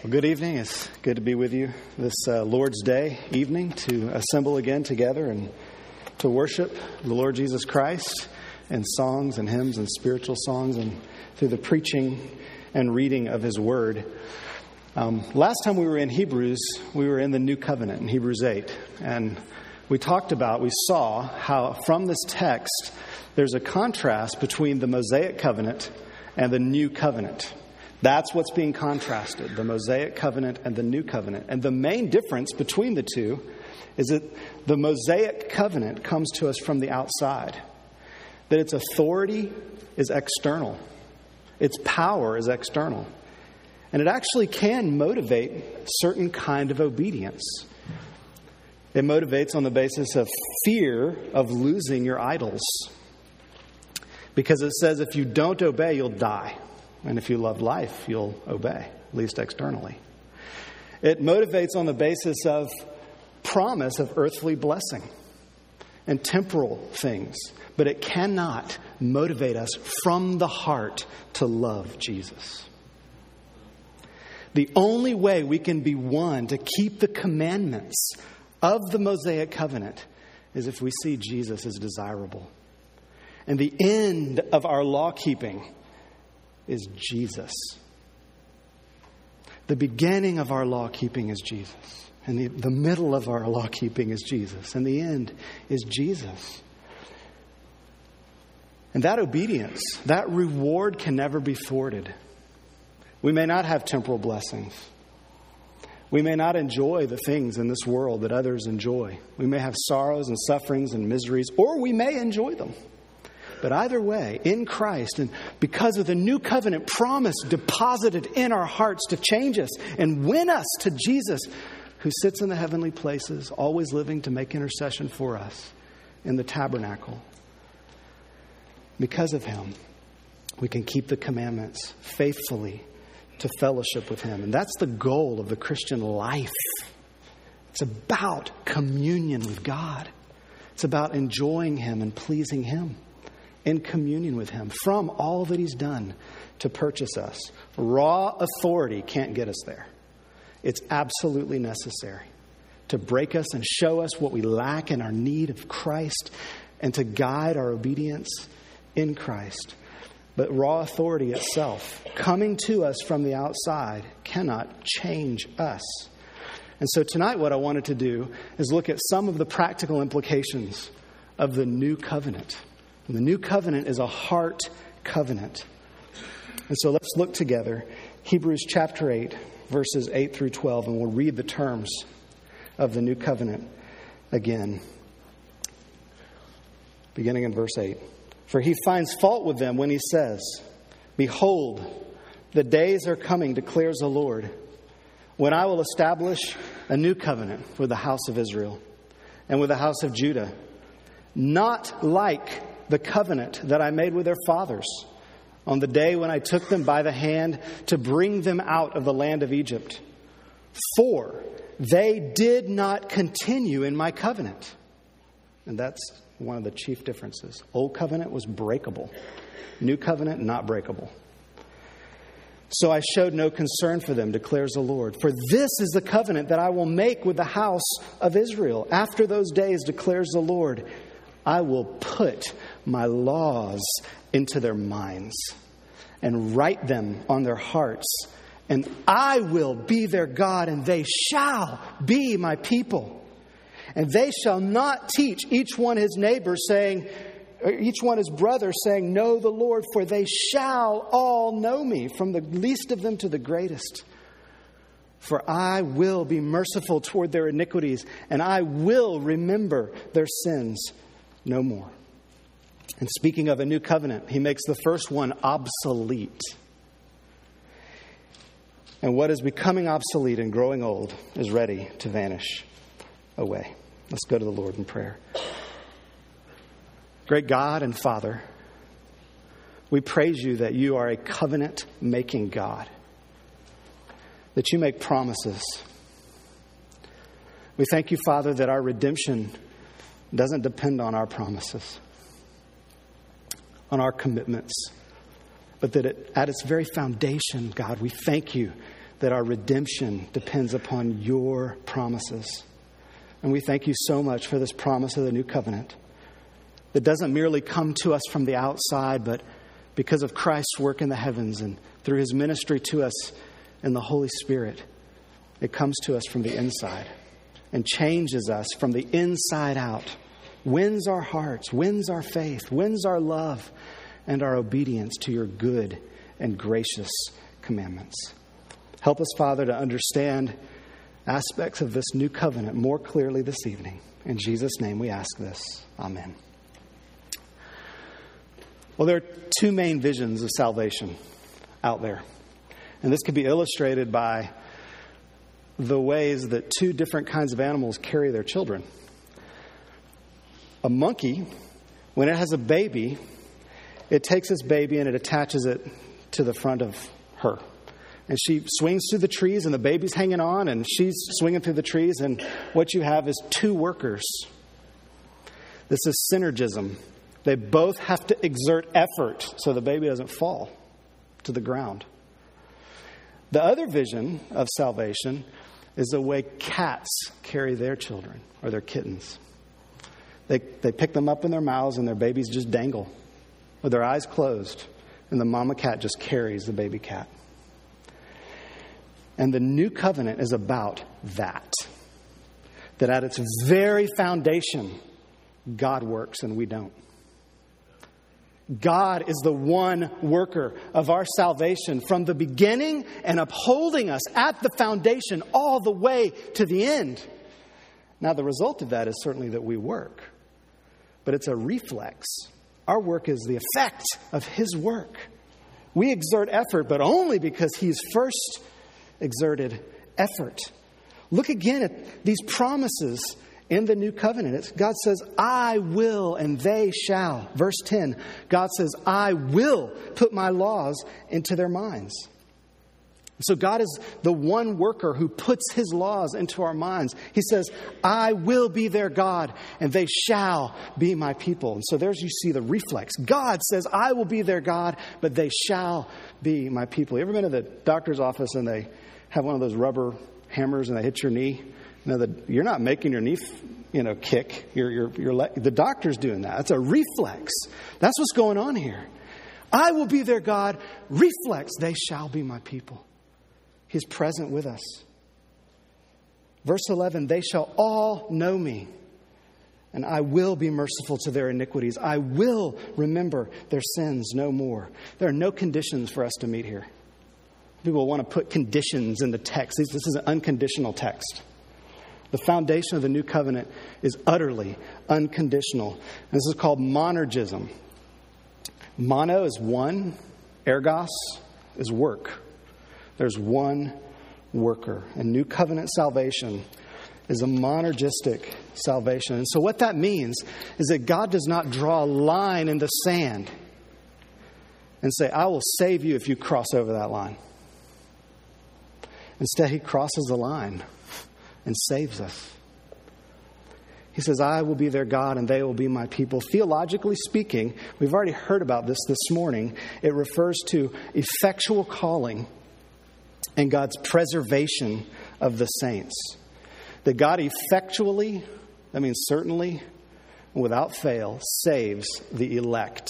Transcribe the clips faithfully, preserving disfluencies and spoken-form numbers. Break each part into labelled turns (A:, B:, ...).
A: Well, good evening. It's good to be with you this uh, Lord's Day evening to assemble again together and to worship the Lord Jesus Christ in songs and hymns and spiritual songs and through the preaching and reading of His Word. Um, last time we were in Hebrews, we were in the New Covenant in Hebrews eight. And we talked about, we saw how from this text, there's a contrast between the Mosaic covenant and the New Covenant. That's what's being contrasted, the Mosaic covenant and the New Covenant. And the main difference between the two is that the Mosaic covenant comes to us from the outside, that its authority is external, its power is external, and it actually can motivate certain kind of obedience. It motivates on the basis of fear of losing your idols, because it says if you don't obey, you'll die. And if you love life, you'll obey, at least externally. It motivates on the basis of promise of earthly blessing and temporal things. But it cannot motivate us from the heart to love Jesus. The only way we can be won to keep the commandments of the Mosaic covenant is if we see Jesus as desirable. And the end of our law keeping is Jesus. The beginning of our law keeping is Jesus. And the, the middle of our law keeping is Jesus. And the end is Jesus. And that obedience, that reward can never be thwarted. We may not have temporal blessings. We may not enjoy the things in this world that others enjoy. We may have sorrows and sufferings and miseries, or we may enjoy them. But either way, in Christ, and because of the new covenant promise deposited in our hearts to change us and win us to Jesus, who sits in the heavenly places, always living to make intercession for us in the tabernacle. Because of Him, we can keep the commandments faithfully to fellowship with Him. And that's the goal of the Christian life. It's about communion with God. It's about enjoying Him and pleasing Him. In communion with Him from all that He's done to purchase us. Raw authority can't get us there. It's absolutely necessary to break us and show us what we lack in our need of Christ and to guide our obedience in Christ. But raw authority itself, coming to us from the outside, cannot change us. And so tonight what I wanted to do is look at some of the practical implications of the new covenant. And the new covenant is a heart covenant. And so let's look together. Hebrews chapter eight, verses eight through twelve, and we'll read the terms of the new covenant again. Beginning in verse eight. For he finds fault with them when he says, Behold, the days are coming, declares the Lord, when I will establish a new covenant with the house of Israel and with the house of Judah, not like the covenant that I made with their fathers on the day when I took them by the hand to bring them out of the land of Egypt. For they did not continue in my covenant. And that's one of the chief differences. Old covenant was breakable. New covenant, not breakable. So I showed no concern for them, declares the Lord. For this is the covenant that I will make with the house of Israel. After those days, declares the Lord, I will put my laws into their minds and write them on their hearts. And I will be their God, and they shall be my people. And they shall not teach each one his neighbor, saying, or each one his brother, saying, Know the Lord, for they shall all know me, from the least of them to the greatest. For I will be merciful toward their iniquities, and I will remember their sins no more. And speaking of a new covenant, he makes the first one obsolete. And what is becoming obsolete and growing old is ready to vanish away. Let's go to the Lord in prayer. Great God and Father, we praise you that you are a covenant-making God, that you make promises. We thank you, Father, that our redemption doesn't depend on our promises, on our commitments, but that it, at its very foundation, God, we thank you that our redemption depends upon your promises. And we thank you so much for this promise of the new covenant that doesn't merely come to us from the outside, but because of Christ's work in the heavens and through his ministry to us in the Holy Spirit, it comes to us from the inside and changes us from the inside out, wins our hearts, wins our faith, wins our love and our obedience to your good and gracious commandments. Help us, Father, to understand aspects of this new covenant more clearly this evening. In Jesus' name we ask this. Amen. Well, there are two main visions of salvation out there. And this could be illustrated by the ways that two different kinds of animals carry their children. A monkey, when it has a baby, it takes its baby and it attaches it to the front of her. And she swings through the trees and the baby's hanging on and she's swinging through the trees. And what you have is two workers. This is synergism. They both have to exert effort so the baby doesn't fall to the ground. The other vision of salvation is the way cats carry their children or their kittens. They they pick them up in their mouths and their babies just dangle with their eyes closed. And the mama cat just carries the baby cat. And the new covenant is about that. That at its very foundation, God works and we don't. God is the one worker of our salvation from the beginning and upholding us at the foundation all the way to the end. Now, the result of that is certainly that we work, but it's a reflex. Our work is the effect of his work. We exert effort, but only because he's first exerted effort. Look again at these promises in the new covenant. It's, God says, I will and they shall. Verse ten, God says, I will put my laws into their minds. So God is the one worker who puts his laws into our minds. He says, I will be their God and they shall be my people. And so there's, you see the reflex. God says, I will be their God, but they shall be my people. You ever been to the doctor's office and they have one of those rubber hammers and they hit your knee? You know, the, you're not making your knee, you know, kick. You're, you're, you're le- the doctor's doing that. It's a reflex. That's what's going on here. I will be their God. Reflex. They shall be my people. He's present with us. Verse eleven, they shall all know me, and I will be merciful to their iniquities. I will remember their sins no more. There are no conditions for us to meet here. People want to put conditions in the text. This is an unconditional text. The foundation of the new covenant is utterly unconditional. And this is called monergism. Mono is one. Ergos is work. There's one worker. And new covenant salvation is a monergistic salvation. And so what that means is that God does not draw a line in the sand and say, I will save you if you cross over that line. Instead, he crosses the line and saves us. He says, I will be their God and they will be my people. Theologically speaking, we've already heard about this this morning. It refers to effectual calling and God's preservation of the saints. That God effectually, that means certainly, without fail, saves the elect.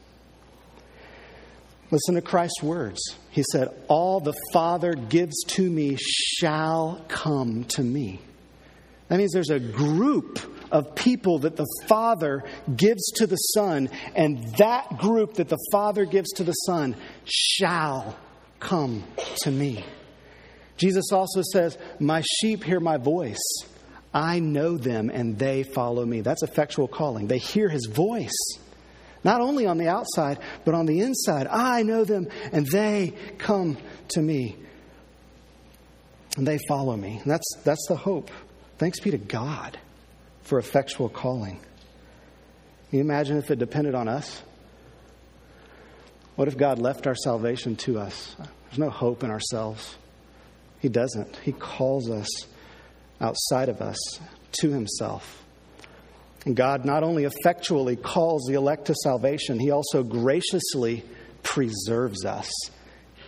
A: Listen to Christ's words. He said, all the Father gives to me shall come to me. That means there's a group of people that the Father gives to the Son, and that group that the Father gives to the Son shall come to me. Jesus also says, my sheep hear my voice. I know them and they follow me. That's effectual calling. They hear his voice. Not only on the outside, but on the inside. I know them and they come to me. And they follow me. And that's, that's the hope. Thanks be to God for effectual calling. Can you imagine if it depended on us? What if God left our salvation to us? There's no hope in ourselves. He doesn't. He calls us outside of us to himself. And God not only effectually calls the elect to salvation, he also graciously preserves us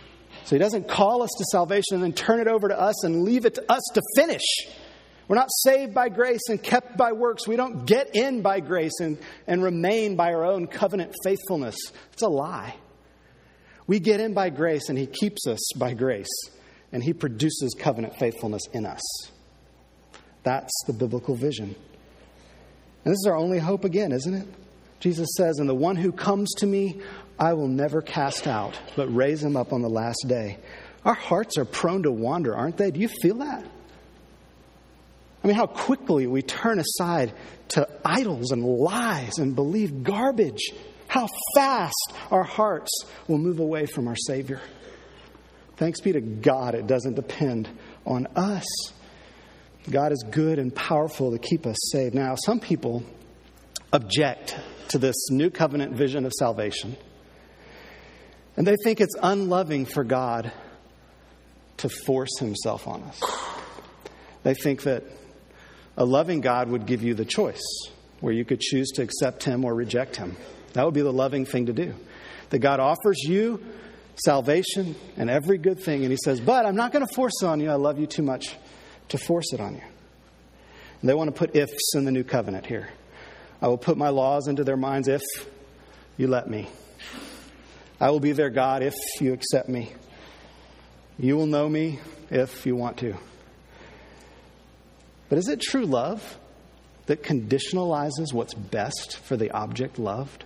A: So he doesn't call us to salvation and then turn it over to us and leave it to us to finish. We're not saved by grace and kept by works. We don't get in by grace and, and remain by our own covenant faithfulness. It's a lie. We get in by grace and he keeps us by grace. And he produces covenant faithfulness in us. That's the biblical vision. And this is our only hope again, isn't it? Jesus says, and the one who comes to me, I will never cast out, but raise him up on the last day. Our hearts are prone to wander, aren't they? Do you feel that? I mean, how quickly we turn aside to idols and lies and believe garbage. How fast our hearts will move away from our Savior. Thanks be to God, it doesn't depend on us. God is good and powerful to keep us saved. Now, some people object to this new covenant vision of salvation. And they think it's unloving for God to force himself on us. They think that a loving God would give you the choice where you could choose to accept him or reject him. That would be the loving thing to do. That God offers you salvation and every good thing. And he says, but I'm not going to force it on you. I love you too much to force it on you. And they want to put ifs in the new covenant here. I will put my laws into their minds if you let me. I will be their God if you accept me. You will know me if you want to. But is it true love that conditionalizes what's best for the object loved?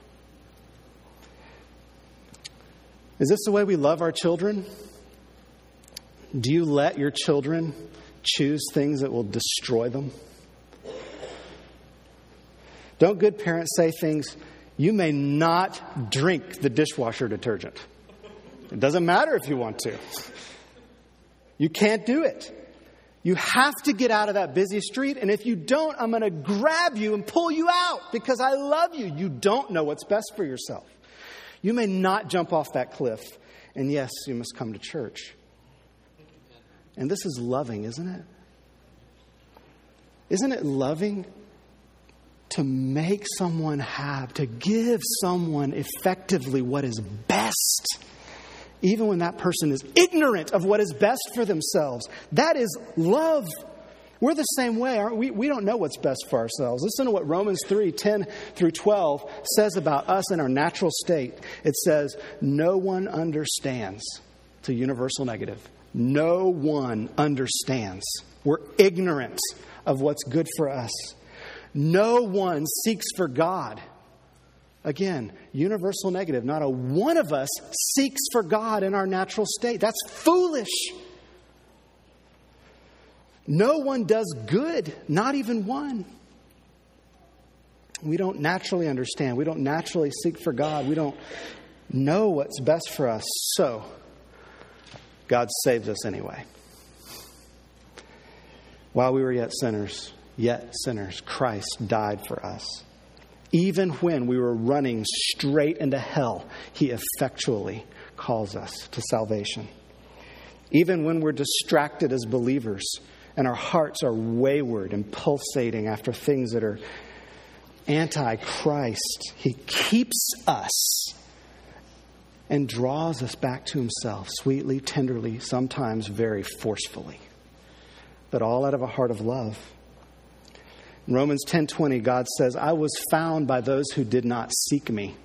A: Is this the way we love our children? Do you let your children choose things that will destroy them? Don't good parents say things, you may not drink the dishwasher detergent. It doesn't matter if you want to. You can't do it. You have to get out of that busy street. And if you don't, I'm going to grab you and pull you out because I love you. You don't know what's best for yourself. You may not jump off that cliff. And yes, you must come to church. And this is loving, isn't it? Isn't it loving to make someone have, to give someone effectively what is best? Even when that person is ignorant of what is best for themselves. That is love. We're the same way, aren't we? We don't know what's best for ourselves. Listen to what Romans three, ten through twelve says about us in our natural state. It says, no one understands. It's a universal negative. No one understands. We're ignorant of what's good for us. No one seeks for God. Again, universal negative. Not a one of us seeks for God in our natural state. That's foolish. No one does good, not even one. We don't naturally understand. We don't naturally seek for God. We don't know what's best for us. So, God saves us anyway. While we were yet sinners, yet sinners, Christ died for us. Even when we were running straight into hell, he effectually calls us to salvation. Even when we're distracted as believers and our hearts are wayward and pulsating after things that are anti-Christ, he keeps us and draws us back to himself, sweetly, tenderly, sometimes very forcefully, but all out of a heart of love. In Romans ten twenty, God says, I was found by those who did not seek me.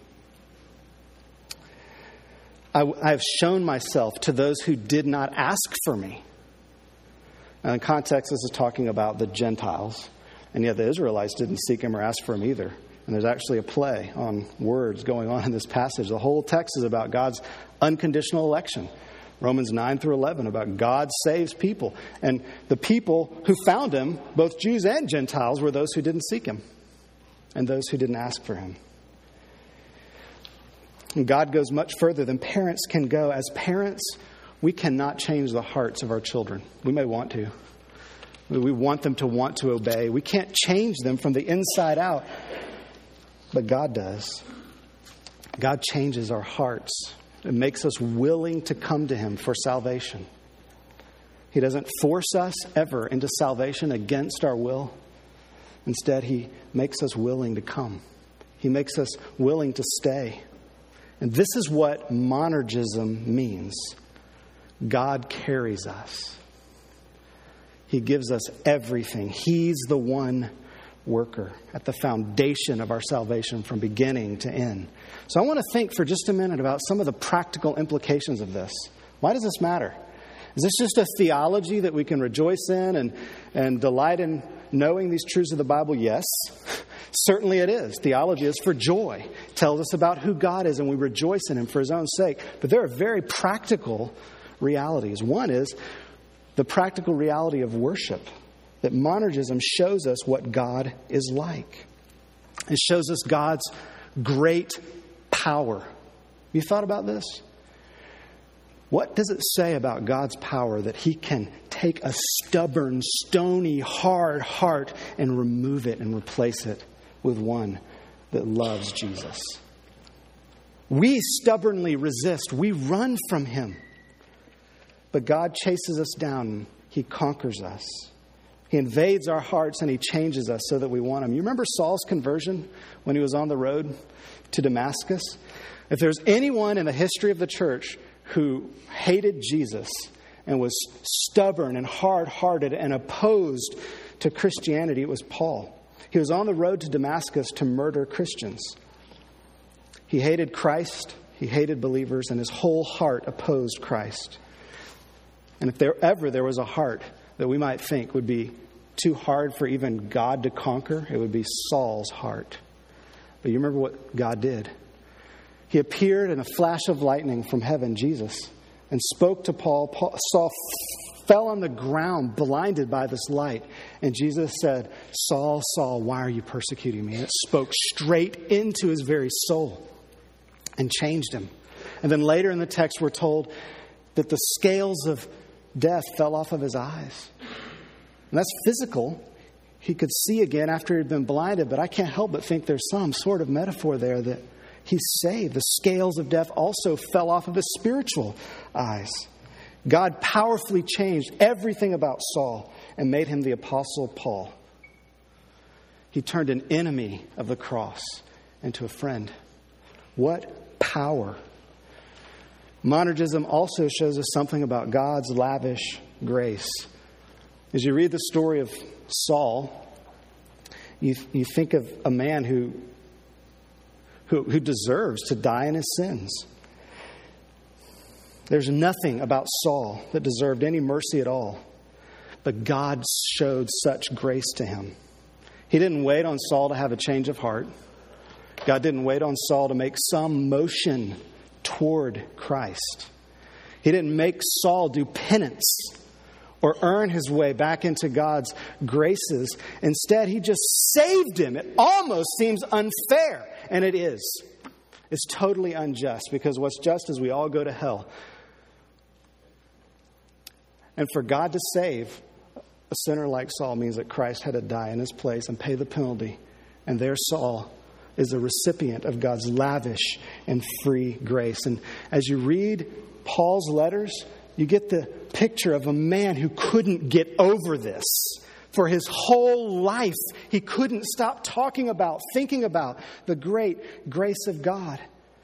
A: I, I have shown myself to those who did not ask for me. And in context, this is talking about the Gentiles. And yet the Israelites didn't seek him or ask for him either. And there's actually a play on words going on in this passage. The whole text is about God's unconditional election. Romans nine through eleven, about God saves people. And the people who found him, both Jews and Gentiles, were those who didn't seek him and those who didn't ask for him. And God goes much further than parents can go. As parents, we cannot change the hearts of our children. We may want to. We want them to want to obey. We can't change them from the inside out. But God does. God changes our hearts. It makes us willing to come to him for salvation. He doesn't force us ever into salvation against our will. Instead, he makes us willing to come. He makes us willing to stay. And this is what monergism means. God carries us. He gives us everything. He's the one worker at the foundation of our salvation from beginning to end. So I want to think for just a minute about some of the practical implications of this. Why does this matter? Is this just a theology that we can rejoice in and, and delight in knowing these truths of the Bible? Yes, certainly it is. Theology is for joy. It tells us about who God is and we rejoice in Him for His own sake. But there are very practical realities. One is the practical reality of worship. That monergism shows us what God is like. It shows us God's great power. You thought about this? What does it say about God's power that He can take a stubborn, stony, hard heart and remove it and replace it with one that loves Jesus? We stubbornly resist. We run from Him. But God chases us down. He conquers us. He invades our hearts and He changes us so that we want Him. You remember Saul's conversion when he was on the road to Damascus? If there's anyone in the history of the church who hated Jesus and was stubborn and hard-hearted and opposed to Christianity, it was Paul. He was on the road to Damascus to murder Christians. He hated Christ, he hated believers, and his whole heart opposed Christ. And if there ever there was a heart that we might think would be too hard for even God to conquer, it would be Saul's heart. But you remember what God did? He appeared in a flash of lightning from heaven, Jesus, and spoke to Paul. Paul Saul f- fell on the ground, blinded by this light. And Jesus said, "Saul, Saul, why are you persecuting me?" And it spoke straight into his very soul and changed him. And then later in the text, we're told that the scales of death fell off of his eyes. And that's physical. He could see again after he'd been blinded, but I can't help but think there's some sort of metaphor there that he's saved. The scales of death also fell off of his spiritual eyes. God powerfully changed everything about Saul and made him the Apostle Paul. He turned an enemy of the cross into a friend. What power! Monergism also shows us something about God's lavish grace. As you read the story of Saul, you, you think of a man who, who, who deserves to die in his sins. There's nothing about Saul that deserved any mercy at all, but God showed such grace to him. He didn't wait on Saul to have a change of heart. God didn't wait on Saul to make some motion toward Christ. He didn't make Saul do penance or earn his way back into God's graces. Instead, He just saved him. It almost seems unfair, and it is. It's totally unjust, because what's just is we all go to hell. And for God to save a sinner like Saul means that Christ had to die in his place and pay the penalty. And there Saul is a recipient of God's lavish and free grace. And as you read Paul's letters, you get the picture of a man who couldn't get over this. For his whole life, he couldn't stop talking about, thinking about the great grace of God.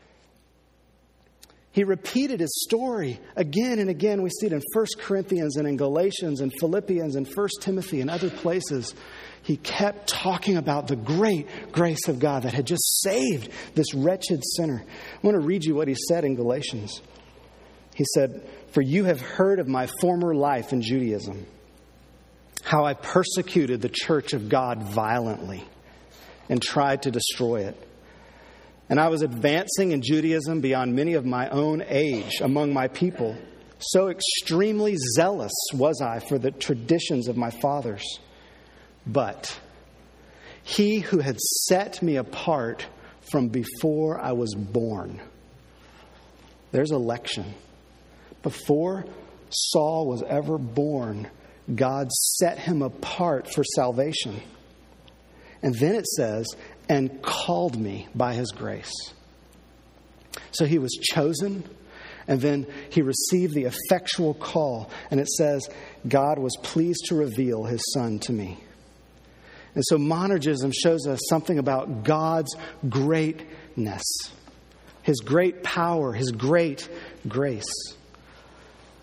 A: He repeated his story again and again. We see it in First Corinthians and in Galatians and Philippians and First Timothy and other places. He kept talking about the great grace of God that had just saved this wretched sinner. I want to read you what he said in Galatians. He said, "For you have heard of my former life in Judaism, how I persecuted the church of God violently and tried to destroy it. And I was advancing in Judaism beyond many of my own age among my people. So extremely zealous was I for the traditions of my fathers. But He who had set me apart from before I was born." There's election. Before Saul was ever born, God set him apart for salvation. And then it says, "and called me by His grace." So he was chosen, and then he received the effectual call. And it says, God was pleased to reveal His Son to me. And so monergism shows us something about God's greatness, His great power, His great grace.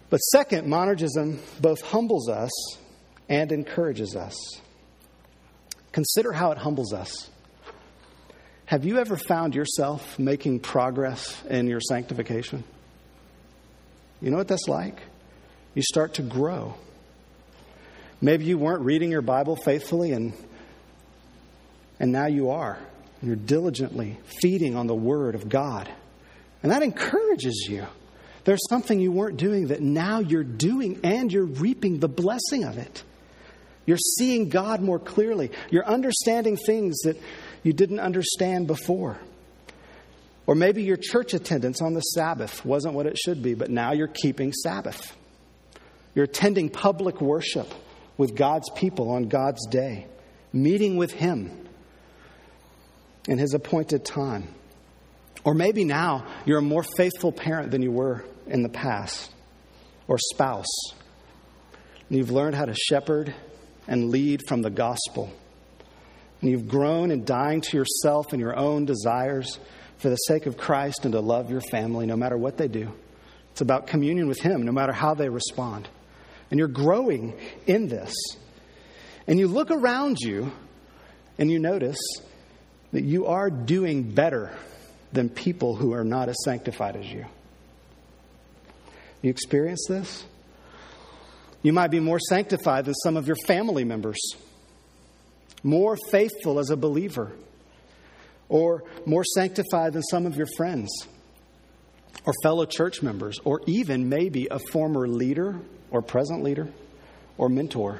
A: But second, monergism both humbles us and encourages us. Consider how it humbles us. Have you ever found yourself making progress in your sanctification? You know what that's like? You start to grow. Maybe you weren't reading your Bible faithfully, and, and now you are. You're diligently feeding on the Word of God. And that encourages you. There's something you weren't doing that now you're doing, and you're reaping the blessing of it. You're seeing God more clearly. You're understanding things that you didn't understand before. Or maybe your church attendance on the Sabbath wasn't what it should be, but now you're keeping Sabbath. You're attending public worship with God's people on God's day, meeting with Him in His appointed time. Or maybe now you're a more faithful parent than you were in the past, or spouse. And you've learned how to shepherd and lead from the gospel. And you've grown in dying to yourself and your own desires for the sake of Christ and to love your family no matter what they do. It's about communion with Him no matter how they respond. And you're growing in this. And you look around you and you notice that you are doing better than people who are not as sanctified as you. You experience this? You might be more sanctified than some of your family members, more faithful as a believer, or more sanctified than some of your friends or fellow church members, or even maybe a former leader or present leader or mentor.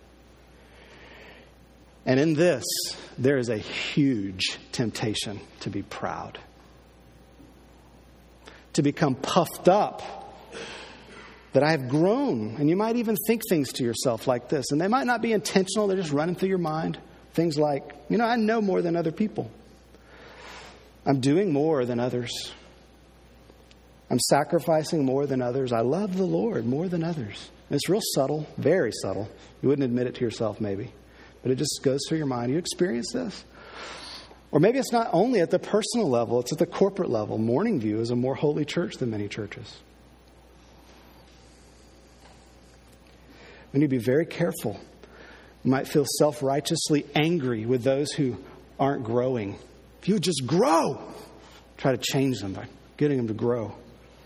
A: And in this, there is a huge temptation to be proud, to become puffed up that I have grown. And you might even think things to yourself like this. And they might not be intentional. They're just running through your mind. Things like, you know, I know more than other people. I'm doing more than others. I'm sacrificing more than others. I love the Lord more than others. And it's real subtle, very subtle. You wouldn't admit it to yourself maybe. But it just goes through your mind. You experience this? Or maybe it's not only at the personal level, it's at the corporate level. Morning View is a more holy church than many churches. We need to be very careful. You might feel self-righteously angry with those who aren't growing. If you would just grow, try to change them by getting them to grow.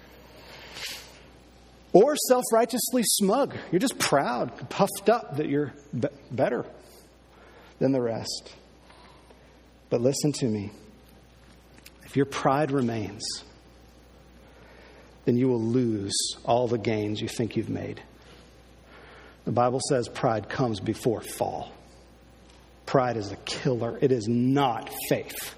A: Or self-righteously smug. You're just proud, puffed up that you're be- better than the rest. But listen to me. If your pride remains, then you will lose all the gains you think you've made. The Bible says pride comes before fall. Pride is a killer. It is not faith.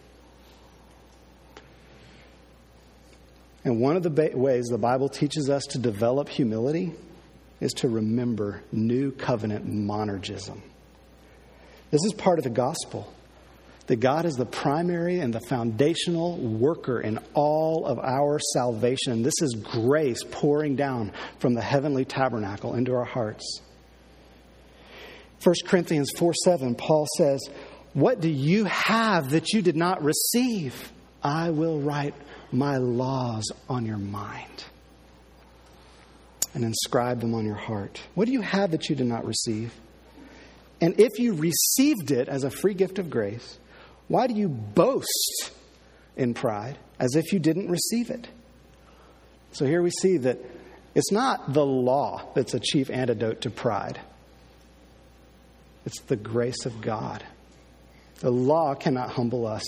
A: And one of the ba- ways the Bible teaches us to develop humility is to remember New Covenant monergism. This is part of the gospel. That God is the primary and the foundational worker in all of our salvation. This is grace pouring down from the heavenly tabernacle into our hearts. First Corinthians four seven, Paul says, "What do you have that you did not receive? I will write my laws on your mind and inscribe them on your heart." What do you have that you did not receive? And if you received it as a free gift of grace, why do you boast in pride as if you didn't receive it? So here we see that it's not the law that's a chief antidote to pride. It's the grace of God. The law cannot humble us.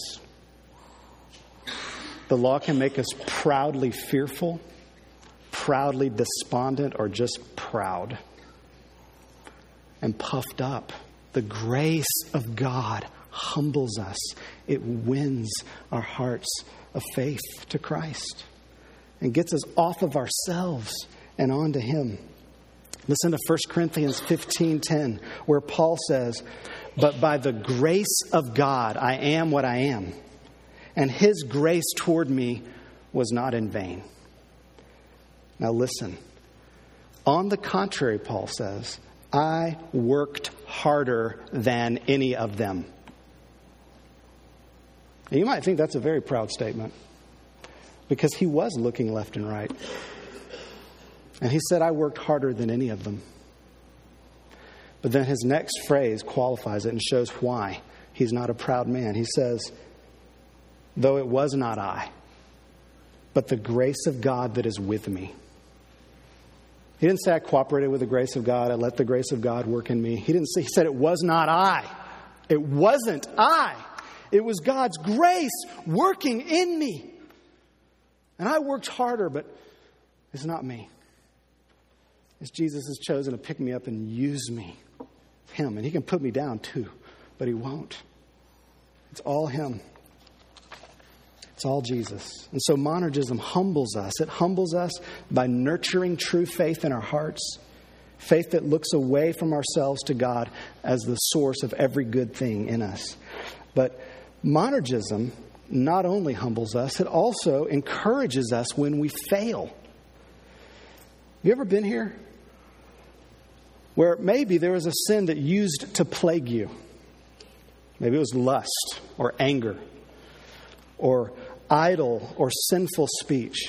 A: The law can make us proudly fearful, proudly despondent, or just proud and puffed up. The grace of God humbles us. It wins our hearts of faith to Christ and gets us off of ourselves and onto Him. Listen to First Corinthians fifteen ten, where Paul says, "But by the grace of God I am what I am, and His grace toward me was not in vain." Now listen. On the contrary, Paul says, "I worked harder than any of them." And you might think that's a very proud statement, because he was looking left and right. And he said, I worked harder than any of them. But then his next phrase qualifies it and shows why he's not a proud man. He says, though it was not I, but the grace of God that is with me. He didn't say I cooperated with the grace of God. I let the grace of God work in me. He didn't say, he said it was not I. It wasn't I. It was God's grace working in me. And I worked harder, but it's not me. It's Jesus has chosen to pick me up and use me. It's him. And he can put me down too, but he won't. It's all him. It's all Jesus. And so monergism humbles us. It humbles us by nurturing true faith in our hearts. Faith that looks away from ourselves to God as the source of every good thing in us. But monergism not only humbles us, it also encourages us when we fail. Have you ever been here? Where maybe there was a sin that used to plague you. Maybe it was lust or anger or idle or sinful speech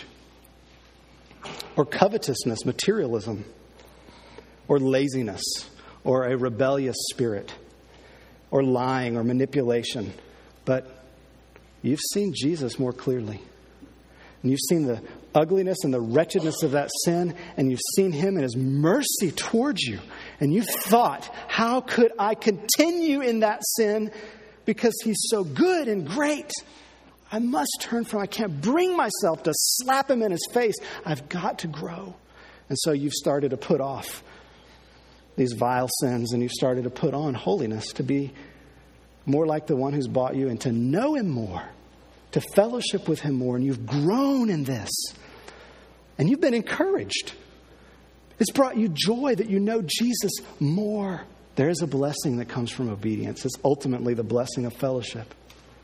A: or covetousness, materialism, or laziness or a rebellious spirit or lying or manipulation. But you've seen Jesus more clearly. And you've seen the ugliness and the wretchedness of that sin, and you've seen him and his mercy towards you. And you've thought, how could I continue in that sin because he's so good and great? I must turn from him. I can't bring myself to slap him in his face. I've got to grow. And so you've started to put off these vile sins, and you've started to put on holiness to be more like the one who's bought you and to know him more, to fellowship with him more. And you've grown in this. And you've been encouraged. It's brought you joy that you know Jesus more. There is a blessing that comes from obedience. It's ultimately the blessing of fellowship.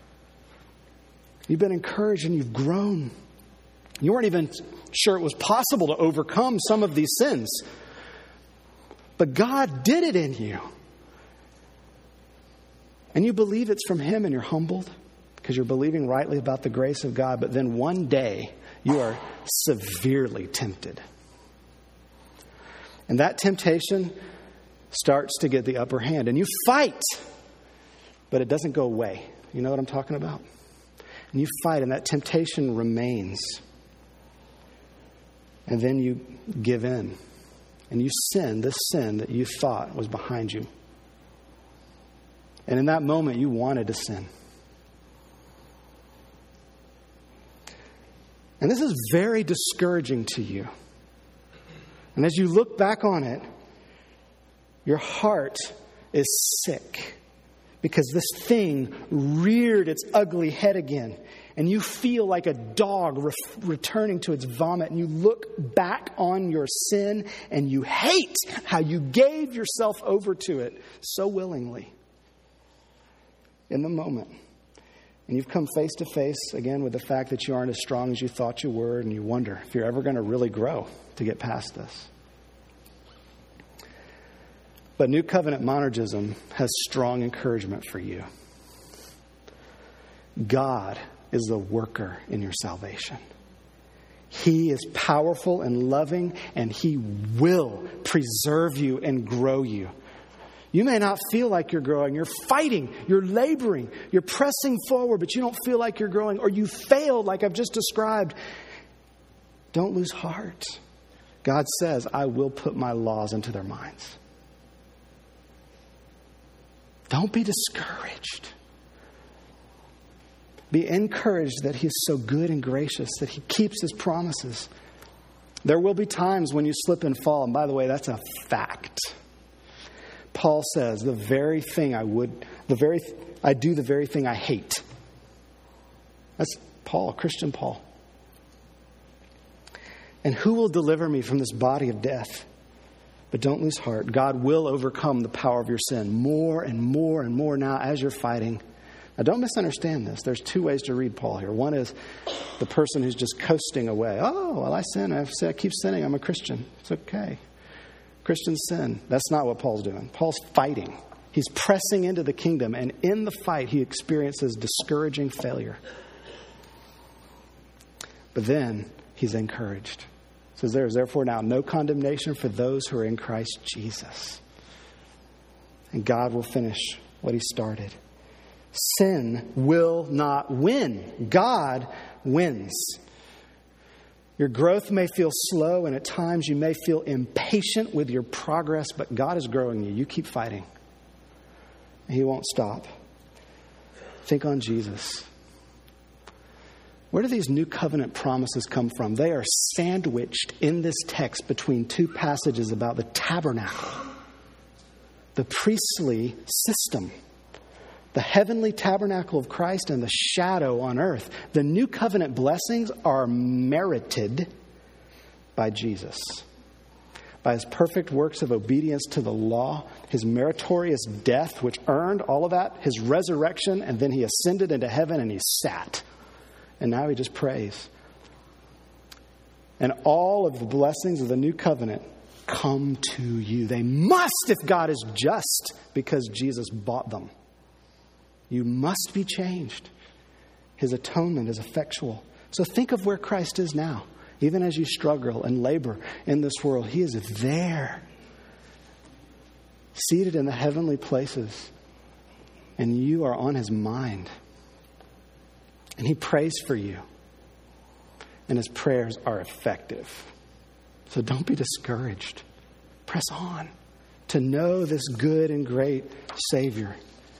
A: You've been encouraged and you've grown. You weren't even sure it was possible to overcome some of these sins. But God did it in you. And you believe it's from him and you're humbled because you're believing rightly about the grace of God. But then one day you are severely tempted. And that temptation starts to get the upper hand. And you fight, but it doesn't go away. You know what I'm talking about? And you fight, and that temptation remains. And then you give in. And you sin, this sin that you thought was behind you. And in that moment, you wanted to sin. And this is very discouraging to you. And as you look back on it, your heart is sick. Because this thing reared its ugly head again. And you feel like a dog re- returning to its vomit. And you look back on your sin and you hate how you gave yourself over to it so willingly. In the moment. And you've come face to face again with the fact that you aren't as strong as you thought you were. And you wonder if you're ever going to really grow to get past this. But New Covenant monergism has strong encouragement for you. God is the worker in your salvation. He is powerful and loving, and he will preserve you and grow you. You may not feel like you're growing. You're fighting. You're laboring. You're pressing forward, but you don't feel like you're growing, or you failed like I've just described. Don't lose heart. God says, I will put my laws into their minds. Don't be discouraged. Be encouraged that he is so good and gracious, that he keeps his promises. There will be times when you slip and fall. And by the way, that's a fact. Paul says, the very thing I would, the very, I do the very thing I hate. That's Paul, Christian Paul. And who will deliver me from this body of death? But don't lose heart. God will overcome the power of your sin more and more and more now as you're fighting. Now, don't misunderstand this. There's two ways to read Paul here. One is the person who's just coasting away. Oh, well, I sin. I say I keep sinning. I'm a Christian. It's okay. Christians sin. That's not what Paul's doing. Paul's fighting. He's pressing into the kingdom. And in the fight, he experiences discouraging failure. But then he's encouraged. says, there is therefore now no condemnation for those who are in Christ Jesus. And God will finish what he started. Sin will not win. God wins. Your growth may feel slow, and at times you may feel impatient with your progress, but God is growing you. You keep fighting. He won't stop. Think on Jesus. Where do these new covenant promises come from? They are sandwiched in this text between two passages about the tabernacle, the priestly system, the heavenly tabernacle of Christ, and the shadow on earth. The new covenant blessings are merited by Jesus. By his perfect works of obedience to the law, his meritorious death, which earned all of that, his resurrection, and then he ascended into heaven and he sat. And now he just prays. And all of the blessings of the new covenant come to you. They must if God is just, because Jesus bought them. You must be changed. His atonement is effectual. So think of where Christ is now. Even as you struggle and labor in this world, he is there, seated in the heavenly places, and you are on his mind. And he prays for you, and his prayers are effective. So don't be discouraged. Press on to know this good and great Savior.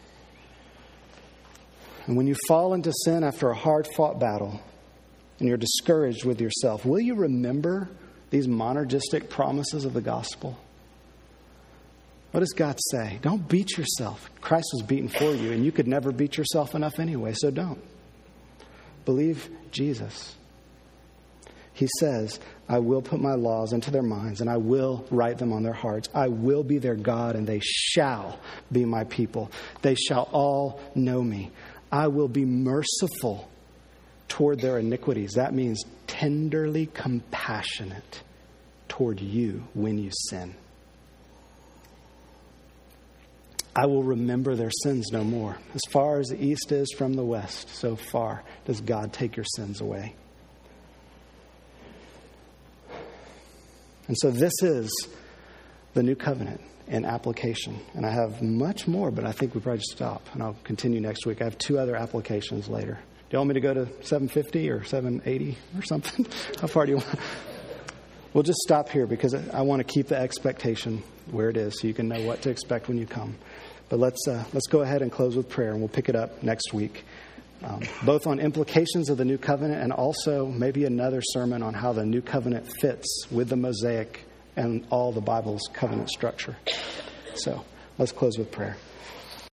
A: And when you fall into sin after a hard-fought battle, and you're discouraged with yourself, will you remember these monergistic promises of the gospel? What does God say? Don't beat yourself. Christ was beaten for you, and you could never beat yourself enough anyway, so don't. Believe Jesus. He says, I will put my laws into their minds, and I will write them on their hearts. I will be their God, and they shall be my people. They shall all know me. I will be merciful toward their iniquities. That means tenderly compassionate toward you when you sin. I will remember their sins no more. As far as the east is from the west, so far does God take your sins away. And so this is the new covenant in application. And I have much more, but I think we probably just stop. And I'll continue next week. I have two other applications later. Do you want me to go to seven fifty or seven eighty or something? How far do you want? We'll just stop here because I want to keep the expectation where it is so you can know what to expect when you come. But let's uh, let's go ahead and close with prayer, and we'll pick it up next week, um, both on implications of the new covenant and also maybe another sermon on how the new covenant fits with the Mosaic and all the Bible's covenant structure. So let's close with prayer.